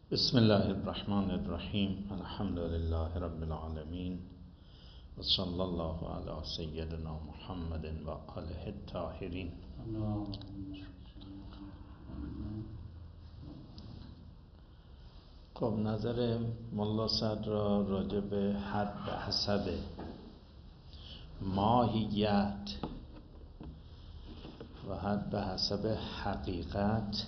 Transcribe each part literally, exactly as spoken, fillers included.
بسم الله الرحمن الرحیم. الحمد لله رب العالمین و صلی الله علی سیدنا محمد و آله الطاهرین. خب نظر ملا صدرا راجع به حد حسب ماهیت و حد به حسب حقیقت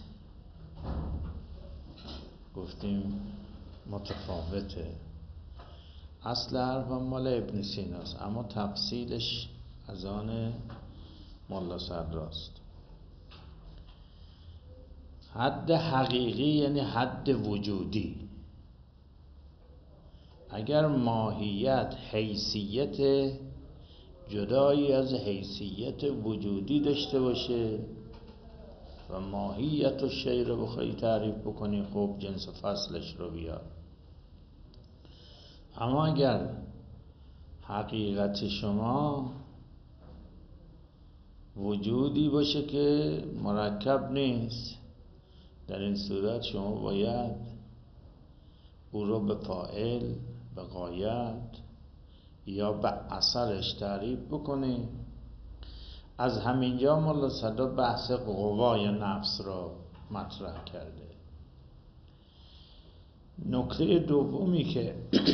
گفتیم متفاوته. اصل حرف مال ابن سیناست اما تفصیلش از آن ملا صدراست. حد حقیقی یعنی حد وجودی. اگر ماهیت حیثیت جدایی از حیثیت وجودی داشته باشه و ماهیت و شی رو بخوایی تعریف بکنی، خب جنس فصلش رو بیار. اما اگر حقیقت شما وجودی باشه که مرکب نیست، در این صورت شما باید او رو به فاعل، به غایت یا به اثرش تعریف بکنی. از همینجا ملا صدرا بحث قوای نفس را مطرح کرده. نکته دومی که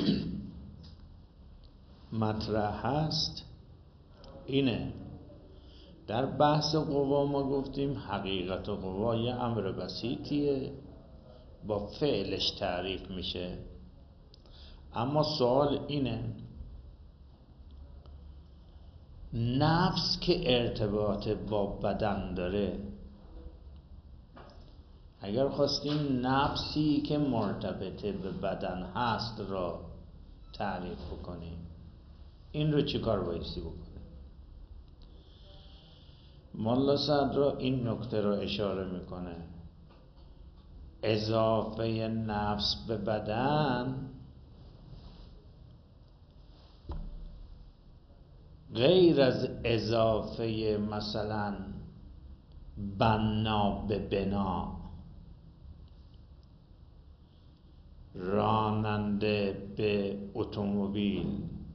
مطرح هست اینه: در بحث قوا ما گفتیم حقیقت قوا یه امر بسیطیه، با فعلش تعریف میشه. اما سوال اینه نفس که ارتباط با بدن داره، اگر خواستیم نفسی که مرتبط به بدن هست را تعریف بکنیم، این رو چی کار بایستی بکنیم؟ ملا صدرا این نکته رو اشاره میکنه: اضافه نفس به بدن غیر از اضافه مثلا بنا به بنا، راننده به اتومبیل،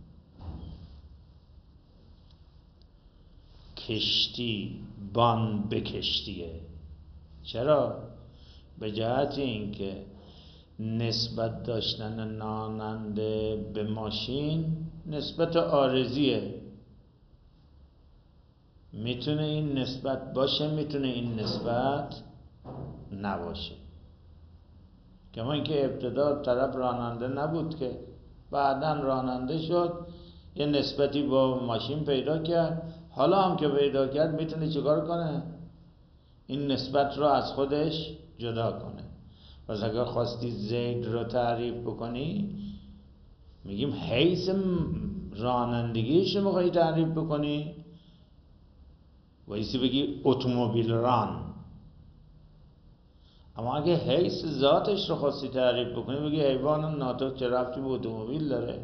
کشتی بان به کشتیه. چرا؟ به جهت اینکه نسبت داشتن راننده به ماشین نسبت عارضیه. میتونه این نسبت باشه، میتونه این نسبت نباشه. کما اینکه ابتدا طرف راننده نبود که بعداً راننده شد، یه نسبتی با ماشین پیدا کرد. حالا هم که پیدا کرد میتونه چیکار کنه؟ این نسبت رو از خودش جدا کنه. پس اگر خواستی زید رو تعریف بکنی، میگیم حیث رانندگیش رو میخوایی تعریف بکنی، وایسی بگی اتومبیل ران. اما اگه حیث ذاتش رو خواستی تعریف بکنی، بگی حیوان ناطق چه ربطی به اتومبیل داره؟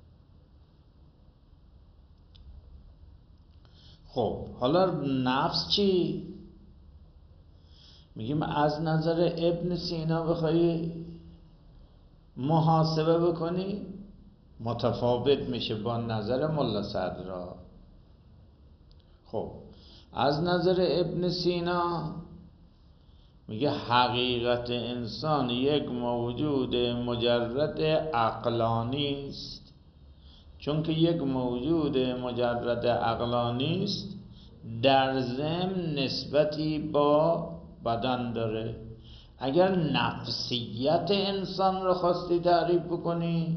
خب حالا نفس چی؟ میگیم از نظر ابن سینا بخوای محاسبه بکنی، متفاوت میشه با نظر ملا صدرا. خب از نظر ابن سینا میگه حقیقت انسان یک موجود مجرد عقلانی است. چون که یک موجود مجرد عقلانی است، در ضمن نسبتی با بدن داره. اگر نفسیت انسان رو خواستی تعریف بکنی،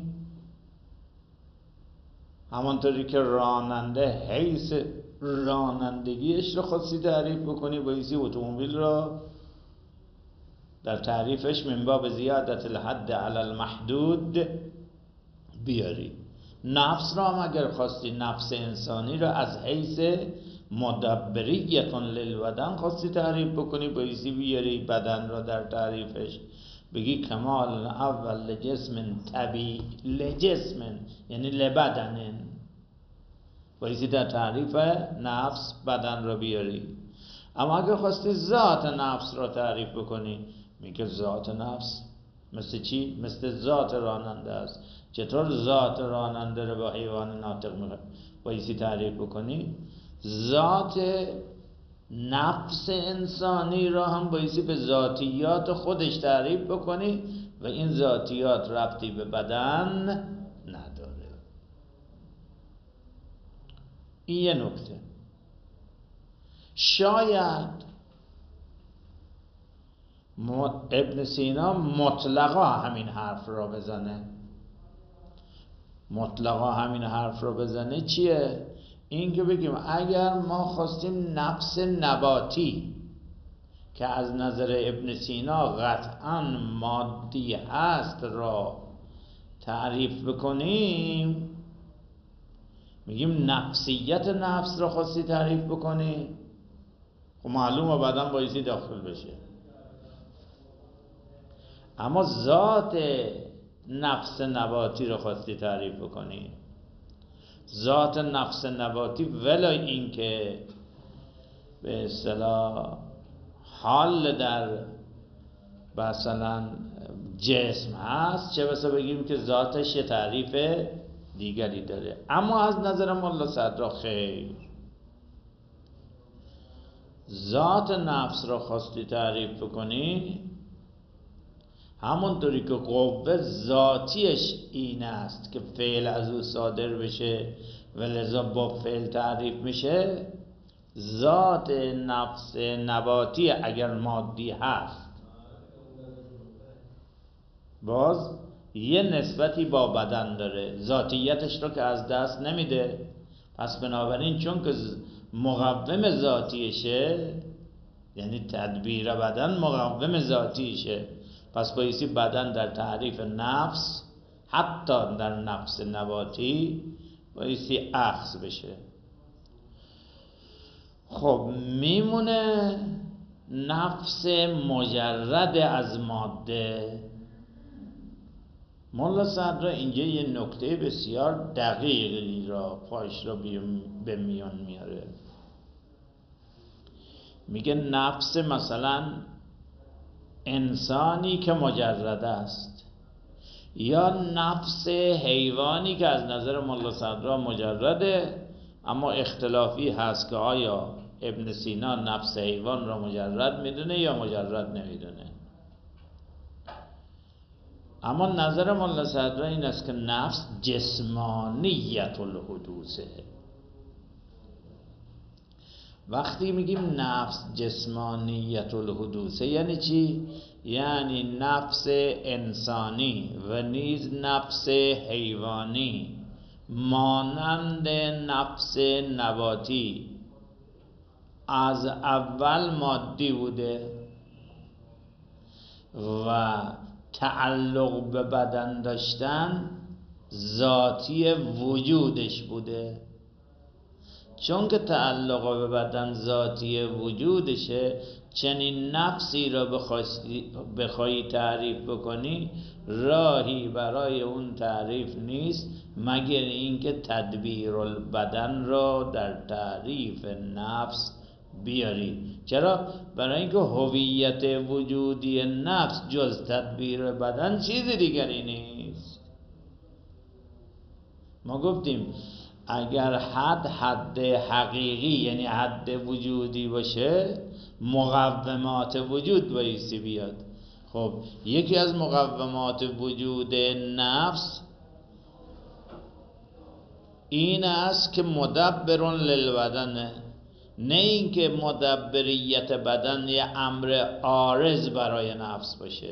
همانطوری که راننده حیث رانندگیش رو خواستی تعریف بکنی، بایستی اتومبیل رو در تعریفش من باب زیادت الحد علی المحدود بیاری. نفس را هم اگر خواستی نفس انسانی را از حیث مدبریتون للبدن خواستی تعریف بکنی، بایستی بیاری بدن را در تعریفش بگی کمال اول لجسم طبیعی، لجسم یعنی لبدن، بایستی در تعریف نفس بدن را بیاری. اما اگر خواستی ذات نفس را تعریف بکنی، میگه ذات نفس مثل چی؟ مثل ذات راننده است. چطور ذات راننده رو با حیوان ناطق بایستی تعریف بکنی؟ ذات نفس انسانی را هم بایستی به ذاتیات خودش تعریف بکنی و این ذاتیات ربطی به بدن نداره. این یه نکته. شاید ابن سینا مطلقا همین حرف را بزنه. مطلقا همین حرف را بزنه چیه؟ این که بگیم اگر ما خواستیم نفس نباتی که از نظر ابن سینا قطعا مادی هست را تعریف بکنیم، میگیم نفسیت نفس را خواستی تعریف بکنی، خب معلومه بعداً بایستی داخل بشه. اما ذات نفس نباتی رو خواستی تعریف بکنی، ذات نفس نباتی ولای این که به اصطلاح حال در مثلا جسم هست، چه بسا بگیم که ذاتش یه تعریف دیگری داره. اما از نظر مولا صدرا خیر، ذات نفس رو خواستی تعریف بکنی، همونطوری که قوه ذاتیش این است که فعل از او صادر بشه و لذا با فعل تعریف میشه، ذات نفس نباتی اگر مادی هست باز یه نسبتی با بدن داره، ذاتیتش رو که از دست نمیده. پس بنابراین چون که مقوم ذاتیشه، یعنی تدبیر بدن مقوم ذاتیشه، پس بایستی بدن در تعریف نفس حتی در نفس نباتی بایستی اخذ بشه. خب میمونه نفس مجرد از ماده. مولا صدرا اینجا یه نکته بسیار دقیقی را پاش را به میان میاره. میگه نفس مثلا انسانی که مجرد است یا نفس حیوانی که از نظر مولا صدرا مجرده، اما اختلافی هست که آیا ابن سینا نفس حیوان را مجرد میدونه یا مجرد نمیدونه. اما نظر مولا صدرا این است که نفس جسمانیت الحدوثه. وقتی میگیم نفس جسمانیت الحدوثه یعنی چی؟ یعنی نفس انسانی و نیز نفس حیوانی مانند نفس نباتی از اول مادی بوده و تعلق به بدن داشتن ذاتی وجودش بوده. چون که تعلق به بدن ذاتی وجودشه، چنین نفسی را بخوای تعریف بکنی راهی برای اون تعریف نیست مگر اینکه تدبیر البدن را در تعریف نفس بیاری. چرا؟ برای اینکه هویت وجودی نفس جز تدبیر بدن چیز دیگری نیست. ما گفتیم اگر حد حد حقیقی یعنی حد وجودی باشه، مقومات وجود بایستی بیاد. خب یکی از مقومات وجود نفس این است که مدبر للبدن، نه اینکه مدبریت بدن یه امر عارض برای نفس باشه.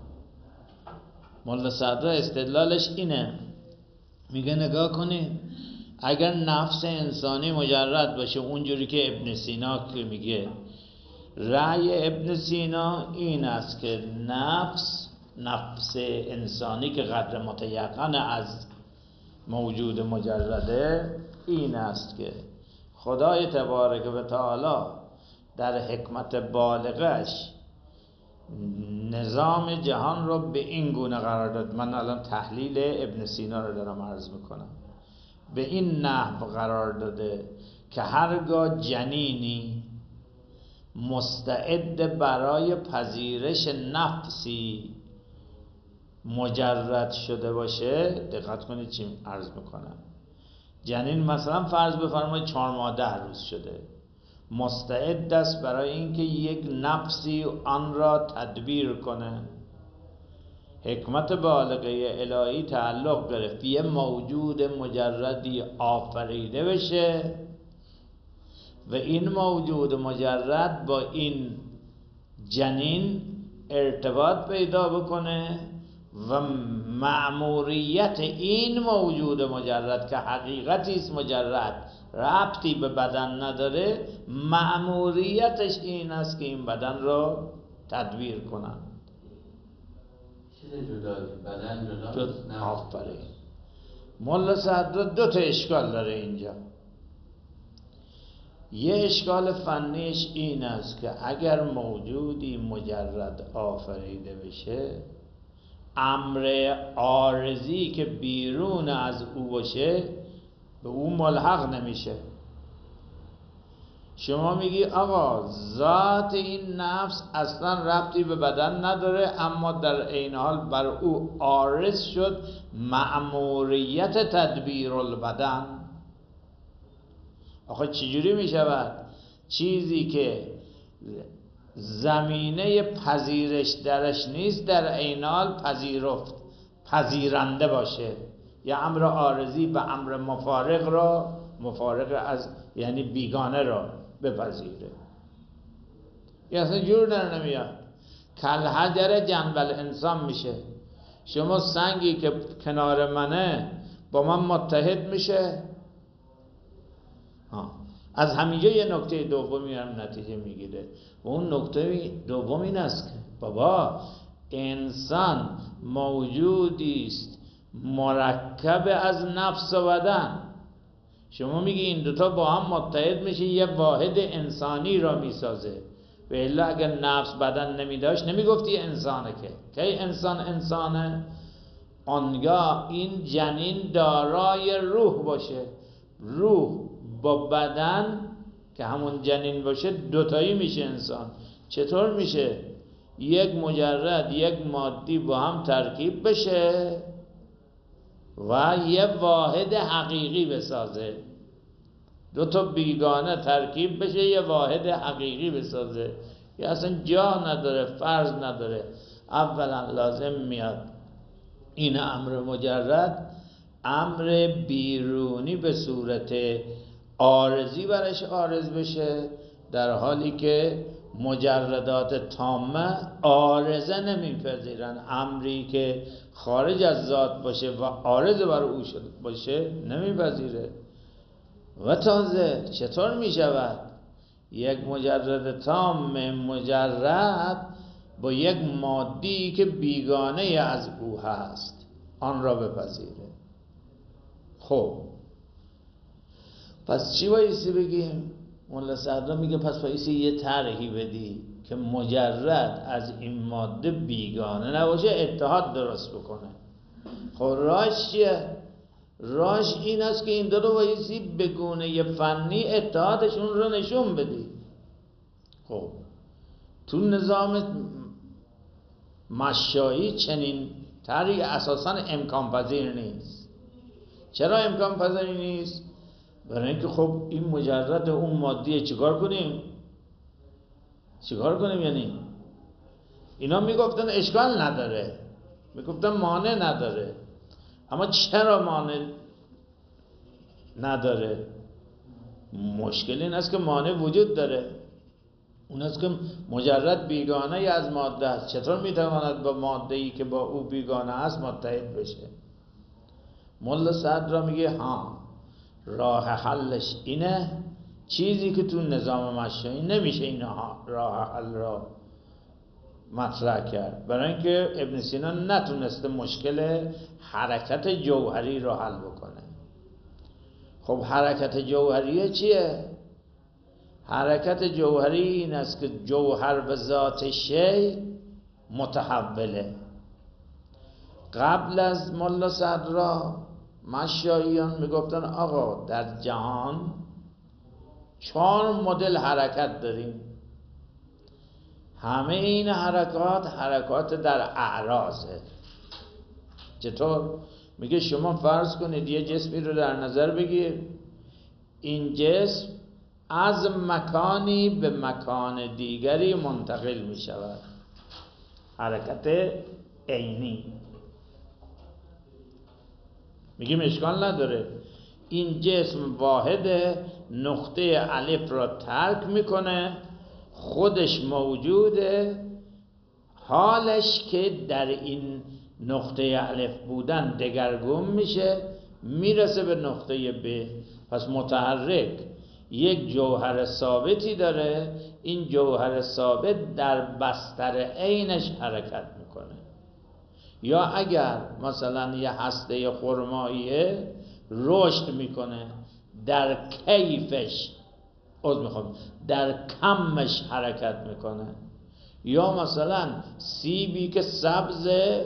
مولا صدرا استدلالش اینه، میگه نگاه کنید اگر نفس انسانی مجرد باشه اونجوری که ابن سینا که میگه، رأی ابن سینا این است که نفس نفس انسانی که قدر متیقن از موجود مجرده این است که خدای تبارک و تعالی در حکمت بالغش نظام جهان رو به این گونه قرار داد. من الان تحلیل ابن سینا رو دارم عرض میکنم. به این نحو قرار داده که هرگاه جنینی مستعد برای پذیرش نفسی مجرد شده باشه، دقت کنید چی عرض میکنم. جنین مثلا فرض بفرمایید چهار ماه ده روز شده، مستعد است برای اینکه یک نفسی آن را تدبیر کنه. حکمت بالغه الهی تعلق گرفت یه موجود مجردی آفریده بشه و این موجود مجرد با این جنین ارتباط پیدا بکنه و مأموریت این موجود مجرد که حقیقتی است مجرد، ربطی به بدن نداره، مأموریتش این است که این بدن را تدبیر کنن. چیز جدا بدن جدا جد... آفرین. ملا صدرا دو تا اشکال داره اینجا. یه اشکال فنیش این است که اگر موجودی مجرد آفریده بشه، امر عارضی که بیرون از او باشه به او ملحق نمیشه. شما میگی آقا ذات این نفس اصلا ربطی به بدن نداره، اما در عین حال بر او عارض شد مأموریت تدبیر البدن. آخه چجوری میشود چیزی که زمینه پذیرش درش نیست در عین حال پذیرفت پذیرنده باشه؟ یا امر عارضی به امر مفارق را، مفارق از یعنی بیگانه را بپذیره. یا اصلا جور در نمیاد. کل حجر جنبل انسان میشه. شما سنگی که کنار منه با من متحد میشه. ها. از همینجا یه نکته دومی هم نتیجه میگیره و اون نکته دوم این است که بابا انسان موجودی است مرکب از نفس و بدن. شما میگی این دوتا با هم متحد میشه یه واحد انسانی را میسازه، و الا اگر نفس بدن نمیداشت نمیگفتی انسانه. که کی انسان انسانه؟ آنگاه این جنین دارای روح باشه، روح با بدن که همون جنین باشه دوتایی میشه انسان. چطور میشه؟ یک مجرد یک مادی با هم ترکیب بشه و یه واحد حقیقی بسازه. دو تا بیگانه ترکیب بشه یه واحد حقیقی بسازه. یا اصلا جا نداره، فرض نداره. اولا لازم میاد این امر مجرد امر بیرونی به صورت عارضی برش عارض بشه، در حالی که مجردات تامه عارضه نمیپذیرن. امری که خارج از ذات باشه و عارض بر او شده باشه نمیپذیره. و تازه چطور میشود یک مجرد تام مجرد با یک مادی که بیگانه از او هست آن را بپذیره؟ خب پس چی بایستی بگیم؟ مولا صدرا میگه پس بایستی یه طرحی بدی که مجرد از این ماده بیگانه نباشه، اتحاد درست بکنه. خب راهش چیه؟ راهش این است که این دو رو بایستی به گونه فنی اتحادشون رو نشون بدی. خب تو نظام مشایی چنین طرحی اساسا امکان پذیر نیست. چرا امکان پذیر نیست؟ برای اینکه خب این مجرد اون مادیه، چیکار کنیم؟ چیکار کنیم یعنی؟ اینا میگفتن اشکال نداره، میگفتن مانع نداره. اما چرا مانع نداره؟ مشکل این است که مانع وجود داره. اون است که مجرد بیگانه از ماده است. چطور میتواند با ماده ای که با او بیگانه است متحد بشه؟ مولا صدرا میگه ها راه حلش اینه، چیزی که تو نظام مشایی نمیشه این راه حل را مطرح کرد، برای اینکه ابن سینا نتونسته مشکل حرکت جوهری را حل بکنه. خب حرکت جوهری چیه؟ حرکت جوهری این است که جوهر به ذات شی متحوله. قبل از مولا صدرا مشاییان میگفتن آقا در جهان چهار مدل حرکت داریم. همه این حرکات حرکات در اعراضه. چطور؟ میگه شما فرض کنید یه جسمی رو در نظر بگیر، این جسم از مکانی به مکان دیگری منتقل می شود، حرکت عینی. میگیم اشکال نداره، این جسم واحد نقطه الف را ترک میکنه، خودش موجوده، حالش که در این نقطه الف بودن دگرگون میشه، میرسه به نقطه ب. پس متحرک یک جوهر ثابتی داره، این جوهر ثابت در بستر عینش حرکت میکنه. یا اگر مثلا یه هسته خرماییه رشد میکنه، در کیفش عذر میخوام در کمش حرکت میکنه. یا مثلا سیبی که سبز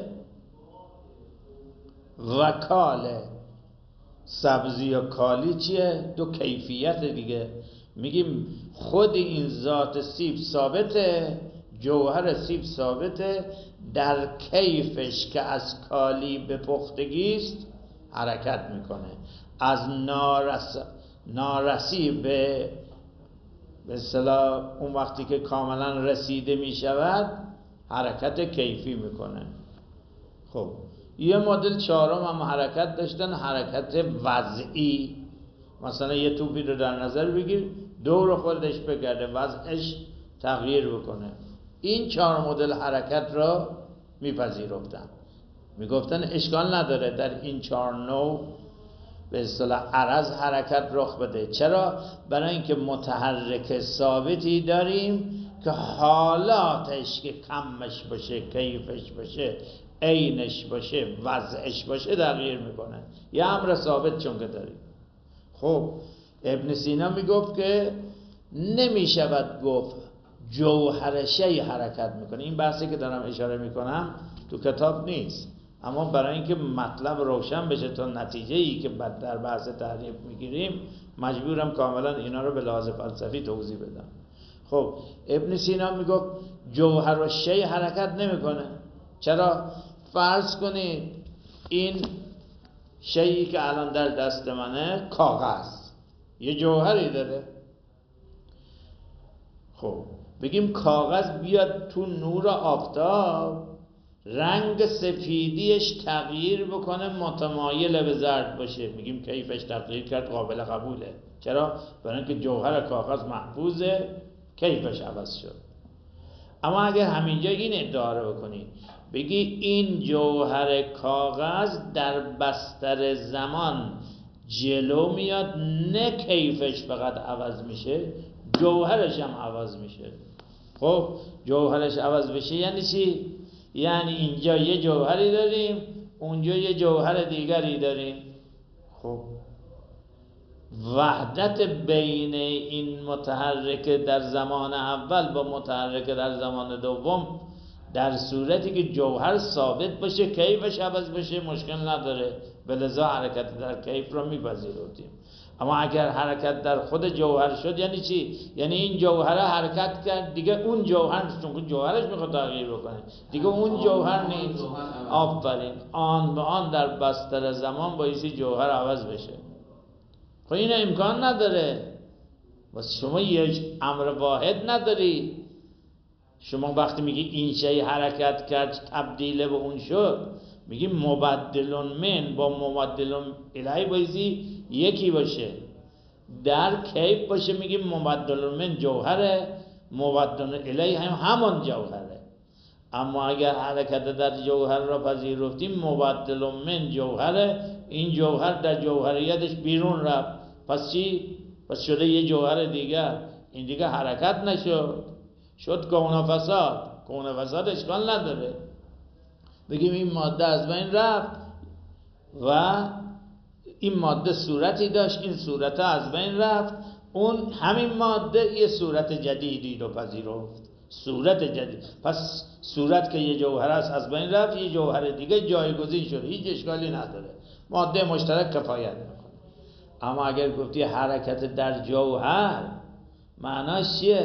و کاله، سبزی یا کالی چیه؟ دو کیفیت دیگه. میگیم خود این ذات سیب ثابته، جوهر سیب ثابته، در کیفش که از کالی به پختگی است حرکت میکنه، از نارس نارسی به به اصطلاح اون وقتی که کاملا رسیده میشود حرکت کیفی میکنه. خب یه مدل چهارم هم حرکت داشتن، حرکت وضعی. مثلا یه توپی رو در نظر بگیر، دور خودش بگرده، وضعش تغییر بکنه. این چهار مدل حرکت را میپذیرفتن، میگفتن اشکال نداره در این چهار نوع به اصطلاح عرض حرکت رخ بده. چرا؟ برای اینکه متحرک ثابتی داریم که حالاتش که کمش باشه، کیفش باشه، عینش باشه، وضعش باشه تغییر میکنه. یه امر ثابت چون که داریم. خب ابن سینا میگفت که نمیشود گفت جوهر شی حرکت میکنه. این بحثی که دارم اشاره میکنم تو کتاب نیست، اما برای اینکه مطلب روشن بشه تا نتیجه ای که بعد در بحث تعریف میگیریم مجبورم کاملا اینا رو به لحاظ فلسفی توضیح بدم. خب ابن سینا میگفت جوهر و شی حرکت نمیکنه. چرا؟ فرض کنید این شیئی که الان در دست منه کاغذ یه جوهری داره. خب بگیم کاغذ بیاد تو نور آفتاب رنگ سفیدیش تغییر بکنه، متمایل به زرد باشه، میگیم کیفش تغییر کرد، قابل قبوله. چرا؟ برای اینکه جوهر کاغذ محفوظه، کیفش عوض شد. اما اگر همینجا این ادعا رو بکنی، بگی این جوهر کاغذ در بستر زمان جلو میاد، نه کیفش فقط عوض میشه، جوهرش هم عوض میشه. خب جوهرش عوض بشه یعنی چی؟ یعنی اینجا یه جوهری داریم، اونجا یه جوهر دیگری داریم. خب وحدت بین این متحرک در زمان اول با متحرک در زمان دوم در صورتی که جوهر ثابت باشه، کیفش عوض بشه، مشکل نداره، بلذا حرکت در کیف رو میپذیرفتیم. اما اگر حرکت در خود جوهر شد یعنی چی؟ یعنی این جوهر حرکت کرد، دیگه اون جوهر، چون جوهرش میخواد تغییر بکنه، دیگه اون جوهر نیست. آفرین، آن به آن در بستر زمان بایستی جوهر عوض بشه. خب این امکان نداره. واسه شما یک امر واحد نداری. شما وقتی میگی این شی حرکت کرد تبدیل به اون شد، میگی مبدلون من با مبدلون الی بایزی یکی باشه، در کیف باشه میگیم مبدلون من جوهره، مبدلون الی هم همون جوهره. اما اگر حرکت در جوهر را پذیرفتیم، مبدلون من جوهره، این جوهر در جوهریتش بیرون رفت، پس چی؟ پس شده یه جوهر دیگر، این دیگه حرکت نشد، شد کون و فساد. کون و فساد اشکال نداره، بگیم این ماده از بین رفت و این ماده صورتی داشت، این صورت از بین رفت، اون همین ماده یه صورت جدیدی رو پذیرفت، صورت جدید. پس صورت که یه جوهر است از بین رفت، یه جوهر دیگه جایگزین شده، هیچ اشکالی نداره، ماده مشترک کفایت میکنه. اما اگر گفتی حرکت در جوهر، معناش چیه؟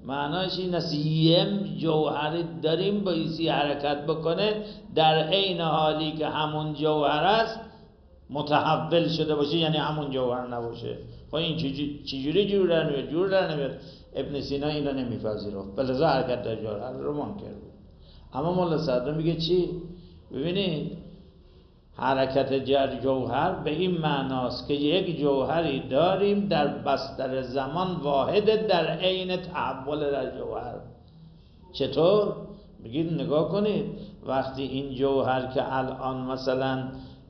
معناش این است یه جوهری داریم بایستی حرکت بکنه، در عین حالی که همون جوهر است متحول شده باشه، یعنی همون جوهر نباشه. خب این چجوری جور در نمیاد؟ جور در نمیاد. ابن سینا اینو نمیپذیرفت، بلذا حرکت در جوهر رو منکر بود. اما مولا صدرا میگه چی؟ ببینید حرکت در جوهر به این معناست که یک جوهری داریم در بستر زمان واحد در عین تحول در جوهر. چطور؟ بگید نگاه کنید، وقتی این جوهر که الان مثلا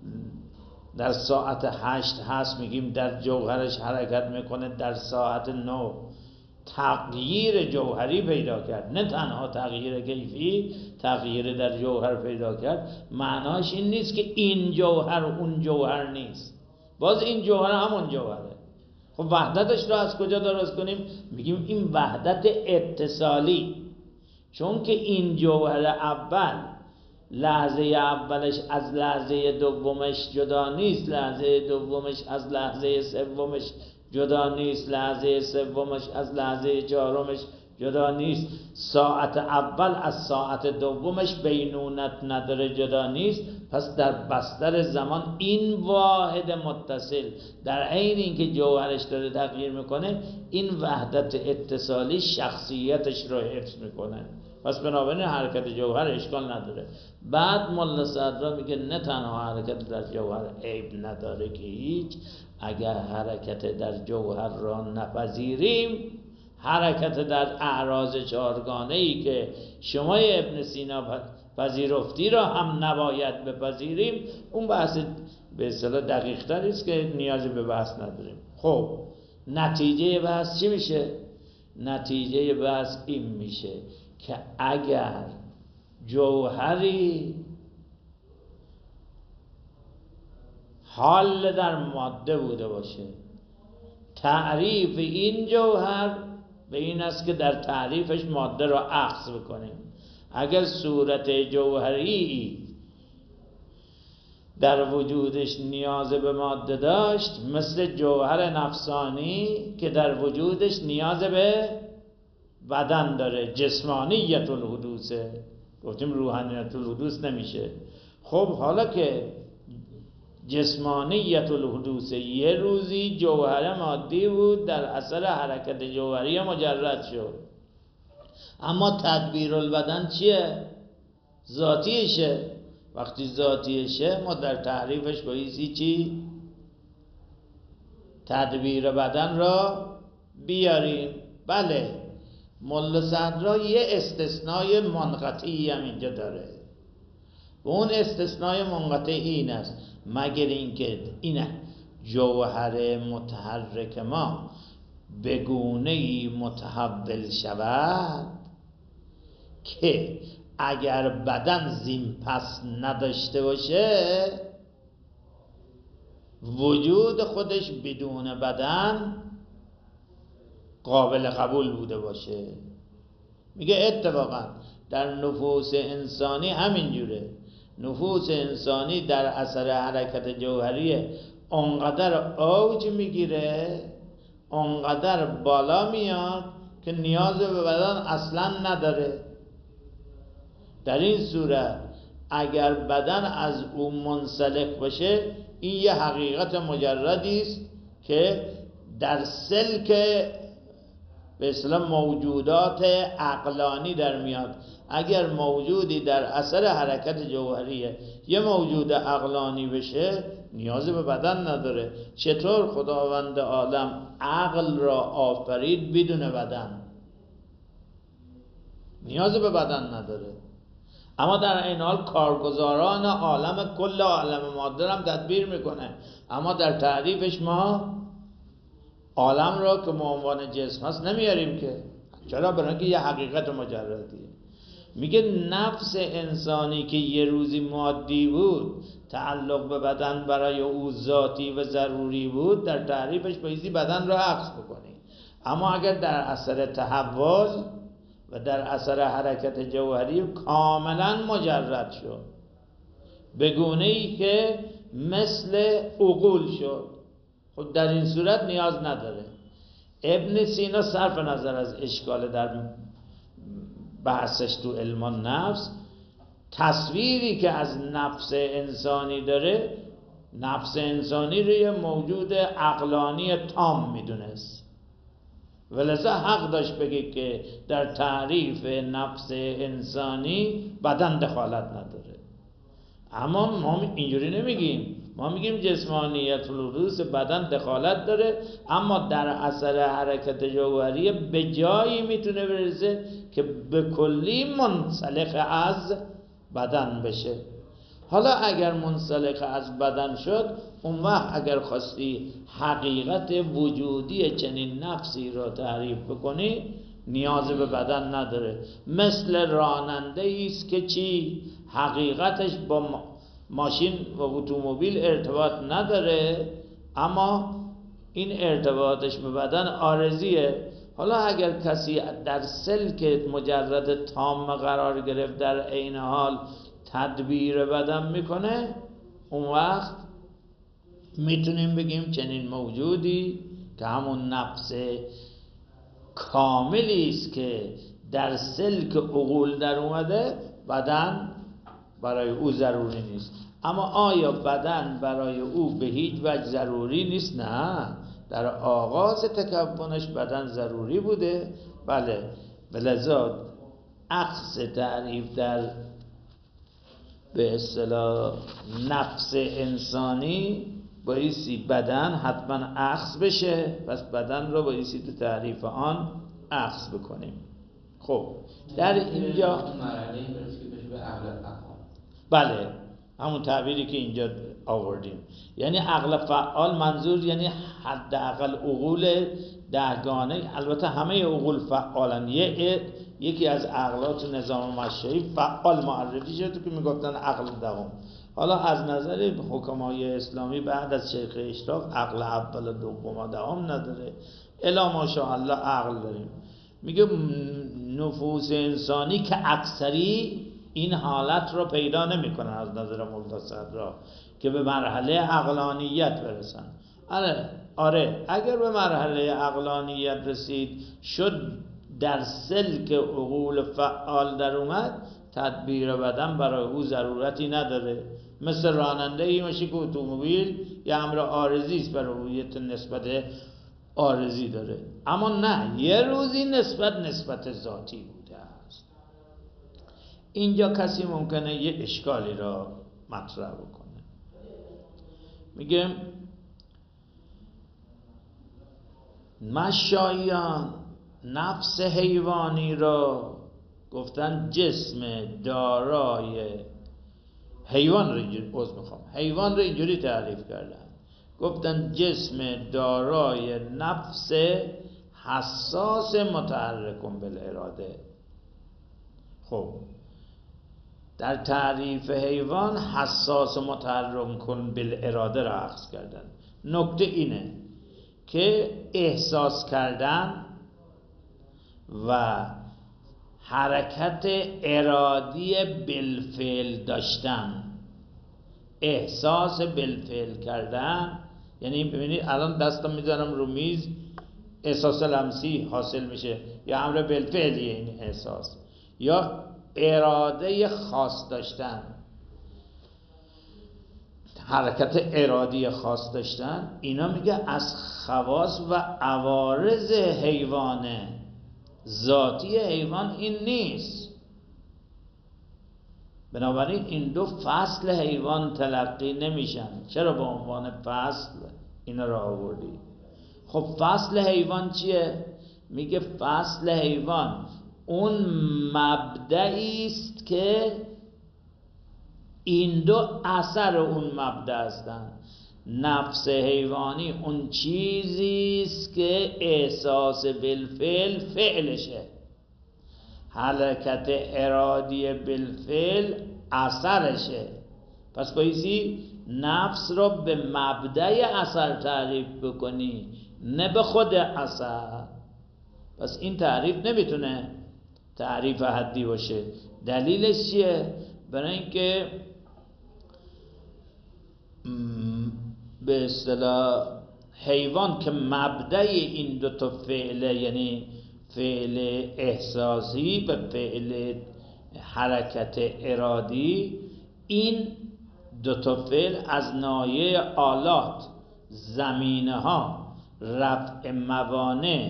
در ساعت هشت هست میگیم در جوهرش حرکت میکنه، در ساعت نو تغییر جوهری پیدا کرد، نه تنها تغییر کیفی، تغییر در جوهر پیدا کرد. معناش این نیست که این جوهر اون جوهر نیست، باز این جوهر همون جوهره. خب وحدتش رو از کجا درست کنیم؟ میگیم این وحدت اتصالی، چون که این جوهر اول لحظه اولش از لحظه دومش جدا نیست، لحظه دومش از لحظه سومش جدا نیست، لحظه سومش از لحظه چهارمش جدا نیست، ساعت اول از ساعت دومش بینونت نداره، جدا نیست. پس در بستر زمان این واحد متصل در عین اینکه جوهرش داره تغییر میکنه، این وحدت اتصالی شخصیتش رو حفظ میکنه. پس بنابراین حرکت جوهر اشکال نداره. بعد مولا صدرا میگه نه تنها حرکت در جوهر عیب نداره که هیچ، اگر حرکت در جوهر را نپذیریم، حرکت در اعراض چهارگانه ای که شما ابن سینا پذیرفتی را هم نباید بپذیریم، اون بحث به اصطلاح دقیق تری است که نیازی به بحث نداریم. خب نتیجه بحث چی میشه؟ نتیجه بحث این میشه که اگر جوهری حال در ماده بوده باشه، تعریف این جوهر به این است که در تعریفش ماده را اخذ بکنیم. اگر صورت جوهری در وجودش نیاز به ماده داشت، مثل جوهر نفسانی که در وجودش نیاز به بدن داره، جسمانیت الحدوثه، گفتیم روحانیت الحدوث نمیشه. خب حالا که جسمانیت الحدوثه، یه روزی جوهر مادی بود، در اثر حرکت جوهری مجرد شد، اما تدبیر البدن چیه؟ ذاتیشه. وقتی ذاتیشه ما در تعریفش بایستی چی؟ تدبیر بدن را بیاریم. بله، مولا صدرا یه استثنای منقطعی هم اینجا داره. و اون استثنای منقطعی این است، مگر اینکه اینه جوهر متحرک ما به گونه‌ای متحول شود که اگر بدن زین پس نداشته باشه، وجود خودش بدون بدن قابل قبول بوده باشه. میگه اتفاقا در نفوس انسانی همین جوره. نفوس انسانی در اثر حرکت جوهری اونقدر اوج میگیره، اونقدر بالا میاد که نیاز به بدن اصلا نداره. در این صورت اگر بدن از او منسلخ باشه، این یه حقیقت مجردی است که در سلک به اصطلاح موجودات عقلانی در میاد. اگر موجودی در اثر حرکت جوهریه یه موجود عقلانی بشه، نیاز به بدن نداره. چطور خداوند عالم عقل را آفرید بدون بدن؟ نیاز به بدن نداره. اما در این حال کارگزاران عالم، کل عالم ماده هم تدبیر میکنه. اما در تعریفش ما عالم را که به عنوان جسم هست نمیاریم که. چرا؟ برای اینکه یه حقیقت مجردیه. میگه نفس انسانی که یه روزی مادی بود، تعلق به بدن برای او ذاتی و ضروری بود، در تعریفش بایستی بدن را عکس بکنی. اما اگر در اثر تحول و در اثر حرکت جوهری کاملا مجرد شد، به گونه‌ای که مثل عقول شد، خب در این صورت نیاز نداره. ابن سینا صرف نظر از اشکال در بحثش تو علم النفس، تصویری که از نفس انسانی داره، نفس انسانی رو یه موجود عقلانی تام میدونست، ولذا حق داشت بگه که در تعریف نفس انسانی بدن دخالت نداره. اما ما اینجوری نمیگیم، ما میگیم جسمانیت الروس بدن دخالت داره، اما در اثر حرکت جوهری به جایی میتونه برسه که به کلی منسلخ از بدن بشه. حالا اگر منسلخ از بدن شد، اون وقت اگر خواستی حقیقت وجودی چنین نفسی را تعریف بکنی نیاز به بدن نداره. مثل راننده است که چی؟ حقیقتش با ماشین و اتومبیل ارتباط نداره، اما این ارتباطش به بدن عارضیه. حالا اگر کسی در سلک مجرد تام قرار گرفت، در عین حال تدبیر بدن میکنه، اون وقت میتونیم بگیم چنین موجودی که همون نفس کاملی است که در سلک عقول در اومده، بدن برای او ضروری نیست. اما آیا بدن برای او به هیچ وجه ضروری نیست؟ نه، در آغاز تکونش بدن ضروری بوده. بله، ولذا عکس تعریف در به اصطلاح نفس انسانی بایستی بدن حتما اخذ بشه، پس بدن رو بایستی تو تعریف آن اخذ بکنیم. خب در اینجا مرحله برسه که بشه به عقل فعال. بله، همون تعبیری که اینجا آوردیم، یعنی عقل فعال منظور یعنی حداقل عقول دهگانه. البته همه عقول فعالن، یکی از عقلات نظام مشایی فعال معرفی شده که میگفتن عقل دهم. حالا از نظر حکمای اسلامی بعد از شیخ اشراق عقل اول و دوم و دهم نداره، الا ماشاءالله عقل داریم. میگه نفوس انسانی که اکثری این حالت رو پیدا نمیکنن از نظر مولا صدرا که به مرحله عقلانیت برسن. آره آره اگر به مرحله عقلانیت رسید، شد در سلک عقول فعال در اومد، تدبیر بدن برای او ضرورتی نداره. مثل راننده ای میشه که اتومبیل یه امر عارضی است، برای او یه نسبت عارضی داره. اما نه، یه روزی نسبت نسبت ذاتی بوده است. اینجا کسی ممکنه یه اشکالی را مطرح بکنه. میگم مشایان نفس حیوانی را گفتن جسم دارای حیوان رو اینجوری عوض میخوام حیوان رو اینجوری تعریف کردن، گفتن جسم دارای نفس حساس متحرک بالاراده. خب در تعریف حیوان حساس متحرک بالاراده را اخذ کردن. نکته اینه که احساس کردن و حرکت ارادی بالفعل داشتن، احساس بالفعل کردن، یعنی ببینید الان دستم میذارم رو میز، احساس لمسی حاصل میشه، یا امر بالفعلیه این احساس، یا اراده خاص داشتن، حرکت ارادی خاص داشتن. اینا میگه از خواص و عوارض حیوانه، ذاتی حیوان این نیست. بنابراین این دو فصل حیوان تلقی نمیشن. چرا به عنوان فصل اینا را آوردی؟ خب فصل حیوان چیه؟ میگه فصل حیوان اون مبدعی است که این دو اثر اون مبدع هستن. نفس حیوانی اون چیزی است که احساس بالفعل فعلشه، حرکت ارادی بالفعل اثرشه. پس بایستی نفس را به مبدأ اثر تعریف بکنی، نه به خود اثر. پس این تعریف نمیتونه تعریف حدی باشه. دلیلش چیه؟ برای اینکه به اصطلاح حیوان که مبدأ این دو تا فعل، یعنی فعل احساسی و فعل حرکت ارادی، این دو تا فعل از ناحیه آلات، زمینه ها، رفع موانع،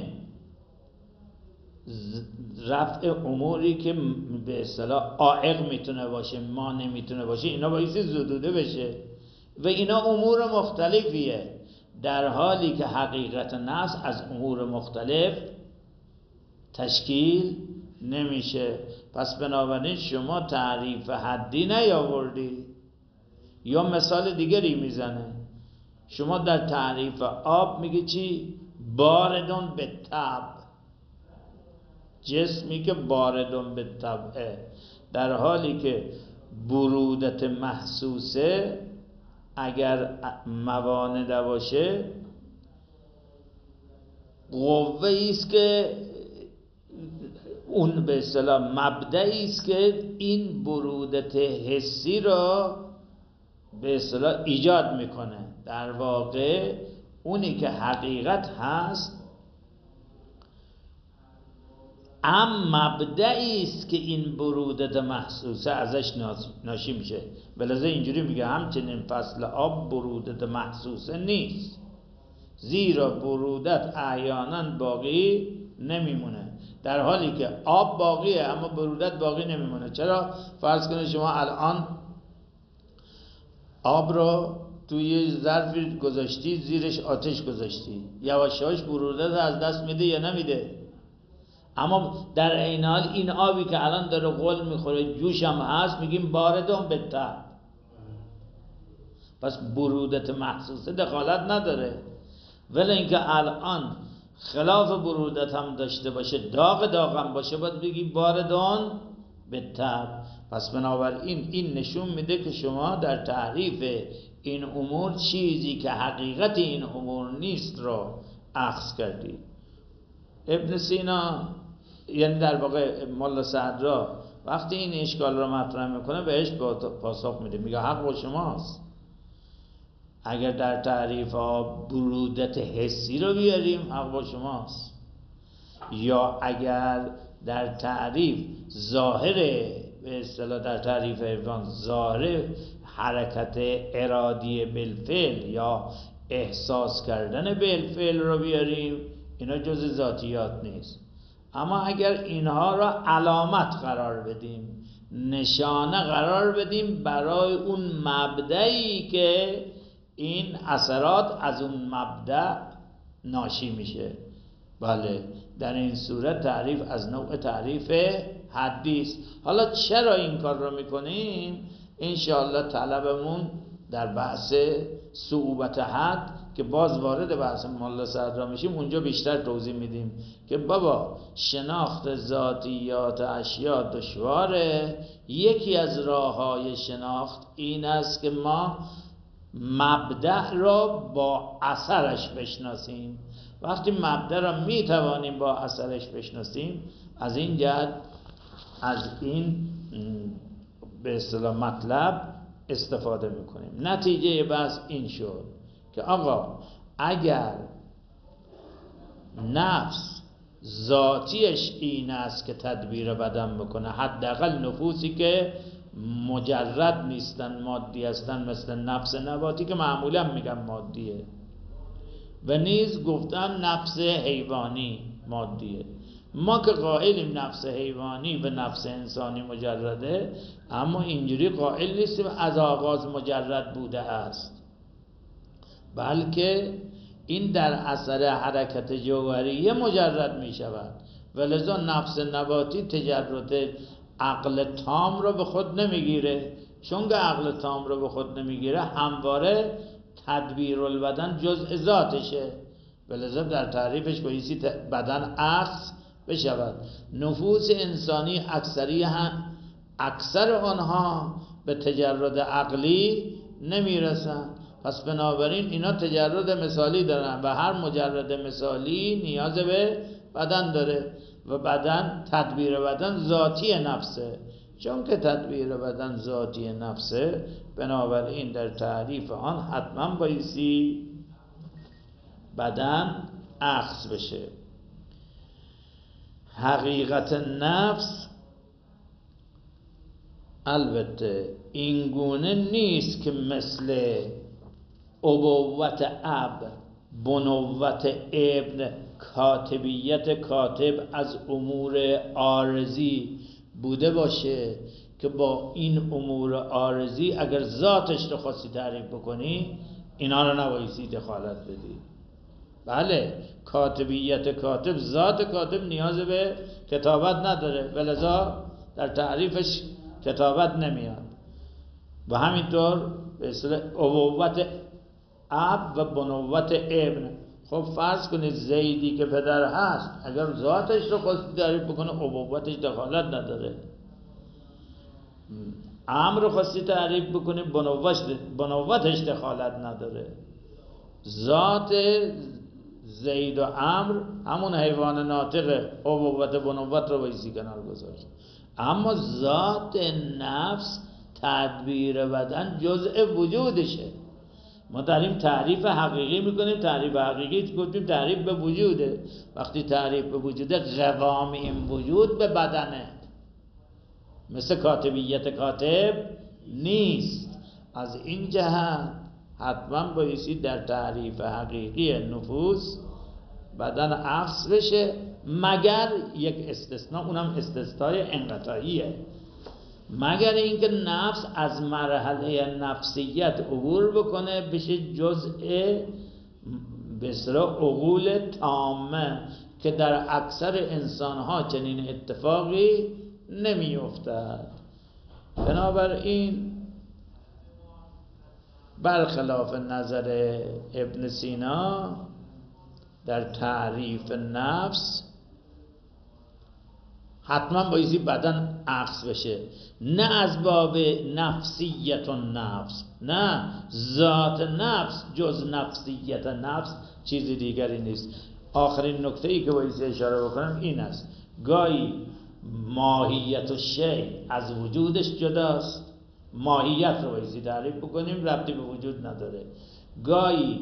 رفع اموری که به اصطلاح عائق میتونه باشه، ما نمیتونه باشه، اینا باعث زدوده بشه و اینا امور مختلفیه، در حالی که حقیقت نفس از امور مختلف تشکیل نمیشه. پس بنابراین شما تعریف حدی نیاوردی. یا مثال دیگری میزنه، شما در تعریف آب میگه چی؟ باردون به طبع، جسمی که باردون به طبعه، در حالی که برودت محسوسه اگر موانع باشه قوه ایست که اون به اصطلاح مبدعی است که این برودت حسی را به اصطلاح ایجاد میکنه. در واقع اونی که حقیقت هست ام مبدعی است که این برودت محسوسه ازش ناشی میشه. بلذا اینجوری میگه همچنین فصل آب برودت محسوسه نیست، زیرا برودت احیانا باقی نمیمونه، در حالی که آب باقیه اما برودت باقی نمیمونه. چرا؟ فرض کنید شما الان آب رو توی ظرفی گذاشتی، زیرش آتش گذاشتی، یواش یواش برودت از دست میده یا نمیده؟ اما در عین حال این آبی که الان داره غل میخوره، جوش هم هست، میگیم باردون به طبع. پس برودت محسوسه دخالت نداره، ولی اینکه الان خلاف برودت هم داشته باشه، داغ داغ هم باشه، باید بگی باردون به طبع. پس بنابراین این نشون میده که شما در تعریف این امور چیزی که حقیقت این امور نیست رو اخذ کردی. ابن سینا، یعنی در واقع ملا صدرا، وقتی این اشکال رو مطرح میکنه بهش پاسخ میده، میگه حق با شماست. اگر در تعریف ها برودت حسی رو بیاریم حق با شماست، یا اگر در تعریف ظاهر به اصطلاح در تعریف حیوان ظاهر حرکت ارادی بالفعل یا احساس کردن بالفعل رو بیاریم، اینا جز ذاتیات نیست. اما اگر اینها را علامت قرار بدیم، نشانه قرار بدیم برای اون مبدعی که این اثرات از اون مبدأ ناشی میشه، بله، در این صورت تعریف از نوع تعریف حدی است. حالا چرا این کار رو میکنیم؟ انشاءالله طلبمون در بحث صعوبت حد که باز وارد بحث ملا صدرا میشیم، اونجا بیشتر توضیح میدیم که بابا شناخت ذاتیات اشیا دشواره. یکی از راههای شناخت این است که ما مبدأ را با اثرش بشناسیم. وقتی مبدأ را میتوانیم با اثرش بشناسیم، از این جهت از این به اصطلاح مطلب استفاده میکنیم. نتیجه بحث این شد که آقا اگر نفس ذاتیش این است که تدبیر بدن بکنه، حداقل نفوسی که مجرد نیستن، مادی هستن، مثل نفس نباتی که معمولا میگن مادیه، و نیز گفتن نفس حیوانی مادیه. ما که قائلیم نفس حیوانی و نفس انسانی مجرده، اما اینجوری قائل نیستیم از آغاز مجرد بوده است، بلکه این در اثر حرکت جوهریه مجرد می شود. ولذا نفس نباتی تجرد عقل تام رو به خود نمیگیره، چون که عقل تام رو به خود نمیگیره همواره تدبیر البدن جزء ذاتشه، ولذا در تعریفش بایستی بدن اخذ بشود. نفوس انسانی اکثری هم اکثر آنها به تجرد عقلی نمیرسن. پس بنابراین اینا تجرد مثالی دارن و هر مجرد مثالی نیاز به بدن داره و بدن، تدبیر بدن ذاتی نفسه. چون که تدبیر بدن ذاتی نفسه، بنابراین در تعریف آن حتما بایستی بدن اخذ بشه. حقیقت نفس البته این گونه نیست که مثل ابوت اب، بنوت ابن، کاتبیت کاتب از امور عارضی بوده باشه که با این امور عارضی اگر ذاتش رو خواستی تعریف بکنی اینا رو نبایستی دخالت بدی. بله کاتبیت کاتب، ذات کاتب نیاز به کتابت نداره ولذا در تعریفش کتابت نمیاد. و همینطور به اصطلاح ابوت اب و بنوت ابن. خب فرض کنید زیدی که پدر هست اگر ذاتش رو خواستی تعریف بکنه ابوتش دخالت نداره. عمرو رو خواستی تعریف بکنه بنوتش دخالت نداره. ذات زید و عمرو همون حیوان ناطق ابوت بنوت رو بایستی کنار گذاشت. اما ذات نفس تدبیر بدن جزء وجودشه. ما داریم تعریف حقیقی میکنیم. تعریف حقیقی گفتیم تعریف به وجوده. وقتی تعریف به وجوده قوام این وجود به بدنه، مثل کاتبیت کاتب نیست. از این جهت حتما بایستی در تعریف حقیقی نفوس بدن اخذ بشه، مگر یک استثناء، اونم استثنای انقطاعیه، مگر اینکه نفس از مرحله نفسیت عبور بکنه بشه جزء به اصطلاح عقول تامه که در اکثر انسانها چنین اتفاقی نمیافتد. بنابراین برخلاف نظر ابن سینا در تعریف نفس حتما بایستی بدن اخذ بشه، نه از باب نفسیت و نفس، نه ذات نفس جز نفسیت نفس چیز دیگری نیست. آخرین نکته ای که بایستی اشاره بکنم این است: گاهی ماهیت و شیء از وجودش جداست، ماهیت رو بایستی تعریف بکنیم، ربطی به وجود نداره. گاهی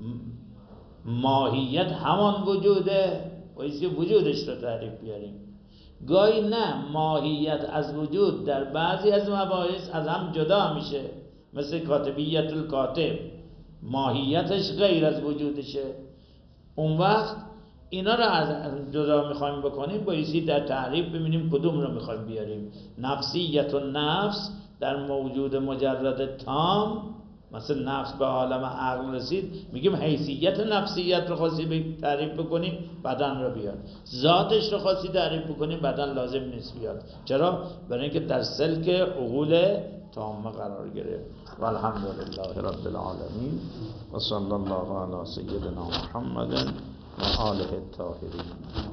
ماهیت همان وجوده، بایستی وجودش رو تعریف بیاریم. گاهی نه، ماهیت از وجود در بعضی از مباحث از هم جدا میشه، مثل کاتبیت الکاتب ماهیتش غیر از وجودشه. اون وقت اینا رو از جدا میخوایم بکنیم، بایستی در تعریف ببینیم کدوم رو میخوایم بیاریم. نفسیت و نفس در موجود مجرد تام، مثل نفس به عالم عقل رسید، میگیم حیثیت نفسیت رو خواستی تعریف بکنی بدن رو بیاد، ذاتش رو خواستی تعریف بکنی بدن لازم نیست بیاد. چرا؟ برای اینکه در سلک عقول تامه قرار گرفت. و الحمدلله رب العالمین و صلی الله علی سیدنا محمد و آله الطاهرین.